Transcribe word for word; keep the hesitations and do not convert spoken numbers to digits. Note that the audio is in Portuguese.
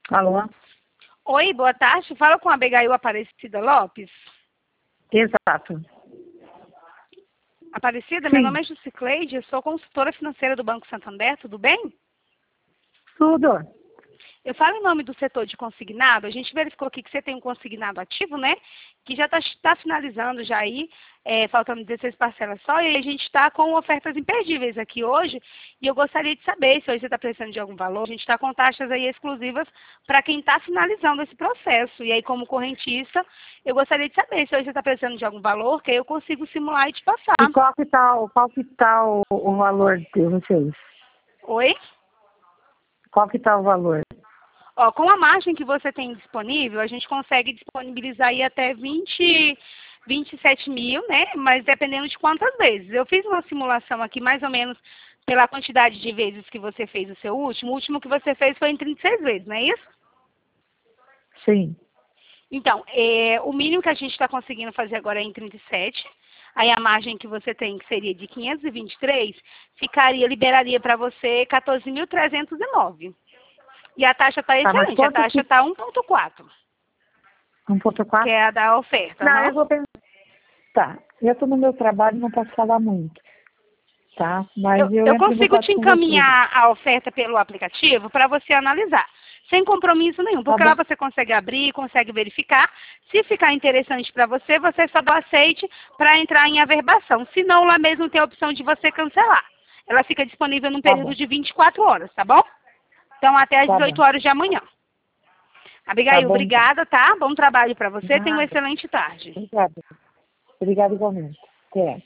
Alô? Oi, boa tarde. Fala com a Abigail Aparecida Lopes. Exato. Aparecida, Sim. meu nome é Jusicleide, eu sou consultora financeira do Banco Santander, tudo bem? Tudo. Eu falo em nome do setor de consignado, a gente verificou aqui que você tem um consignado ativo, né? Que já está tá finalizando já aí, é, faltando dezesseis parcelas só, e a gente está com ofertas imperdíveis aqui hoje, e eu gostaria de saber se hoje você está precisando de algum valor. A gente está com taxas aí exclusivas para quem está finalizando esse processo. E aí, como correntista, eu gostaria de saber se hoje você está precisando de algum valor, que aí eu consigo simular e te passar. E qual que tá, o- qual que tá o, o valor de vocês? Oi? Qual que tá o valor? Ó, com a margem que você tem disponível, a gente consegue disponibilizar aí até vinte, vinte e sete mil, né? Mas dependendo de quantas vezes. Eu fiz uma simulação aqui, mais ou menos, pela quantidade de vezes que você fez o seu último. O último que você fez foi em trinta e seis vezes, não é isso? Sim. Então, é, o mínimo que a gente está conseguindo fazer agora é em trinta e sete. Aí a margem que você tem, que seria de quinhentos e vinte e três, ficaria, liberaria para você quatorze mil trezentos e nove. E a taxa está Tá, mas excelente, a quanto taxa que... está um ponto quatro, um ponto que quatro? é a da oferta. Não, Aham. eu vou pensar. Tá, eu tô no meu trabalho, não posso falar muito, tá? Mas Eu, eu eu entro em consigo te contato com vocês. encaminhar a oferta pelo aplicativo para você analisar, sem compromisso nenhum, Tá porque lá bom? você consegue abrir, consegue verificar. Se ficar interessante para você, você só dá aceite para entrar em averbação. Se não, lá mesmo tem a opção de você cancelar. Ela fica disponível num Tá período bom, de vinte e quatro horas, tá bom? Então, até às tá dezoito bom. horas de amanhã. Tá Abigail, bom, então. obrigada, tá? Bom trabalho para você. Tenha uma Nada. excelente tarde. Obrigada. Obrigada igualmente. Até.